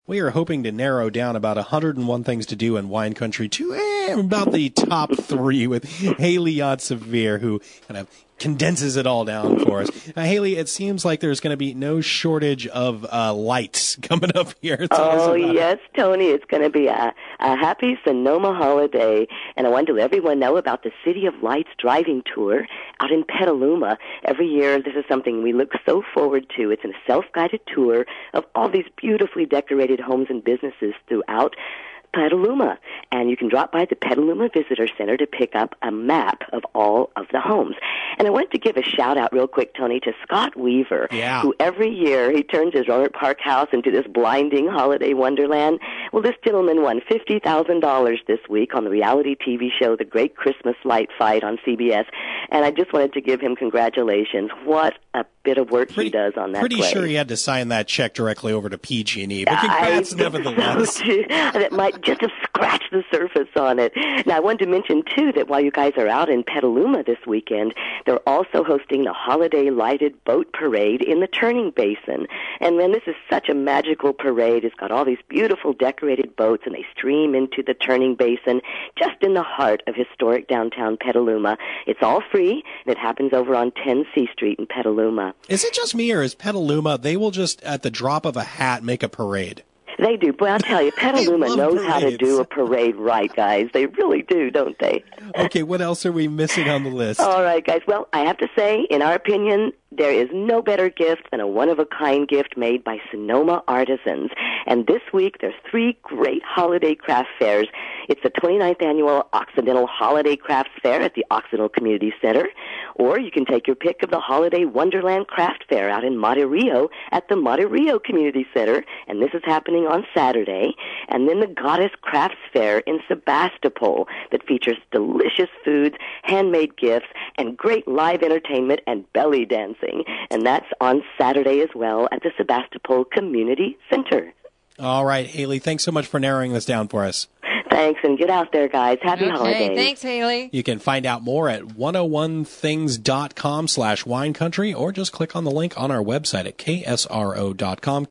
We are hoping to narrow down about 101 things to do in wine country to about the top 3 with Haley Yot-Severe, who kind of condenses it all down for us. Haley, it seems like there's going to be no shortage of lights coming up here. Oh, yes, Tony. It's going to be a happy Sonoma holiday. And I want to let everyone know about the City of Lights driving tour out in Petaluma. Every year, this is something we look so forward to. It's a self-guided tour of all these beautifully decorated homes and businesses throughout Petaluma, and you can drop by the Petaluma Visitor Center to pick up a map of all of the homes. And I want to give a shout-out real quick, Tony, to Scott Weaver, who every year he turns his Roanoke Park house into this blinding holiday wonderland. Well, this gentleman won $50,000 this week on the reality TV show The Great Christmas Light Fight on CBS, and I just wanted to give him congratulations. What a bit of work he does on that Pretty play. sure he had to sign that check directly over to PG&E, but congrats nevertheless. So that might just have scratched the surface on it. Now, I wanted to mention, too, that while you guys are out in Petaluma this weekend, they're also hosting the Holiday Lighted Boat Parade in the Turning Basin. And, man, this is such a magical parade. It's got all these beautiful decorated boats, and they stream into the Turning Basin just in the heart of historic downtown Petaluma. It's all free, and it happens over on 10 C Street in Petaluma. Is it just me, or is Petaluma, they will just, at the drop of a hat, make a parade? They do. Boy, I'll tell you, Petaluma knows how to do a parade right, guys. They really do, don't they? Okay, what else are we missing on the list? All right, guys. Well, I have to say, in our opinion, there is no better gift than a one-of-a-kind gift made by Sonoma artisans. And this week, there's 3 great holiday craft fairs. It's the 29th Annual Occidental Holiday Crafts Fair at the Occidental Community Center, or you can take your pick of the Holiday Wonderland Craft Fair out in Monte Rio at the Monte Rio Community Center, and this is happening on Saturday. And then the Goddess Crafts Fair in Sebastopol that features delicious foods, handmade gifts, and great live entertainment and belly dancing. And that's on Saturday as well at the Sebastopol Community Center. All right, Haley, thanks so much for narrowing this down for us. Thanks, and get out there, guys. Happy holidays. Thanks, Haley. You can find out more at 101things.com/winecountry, or just click on the link on our website at ksro.com.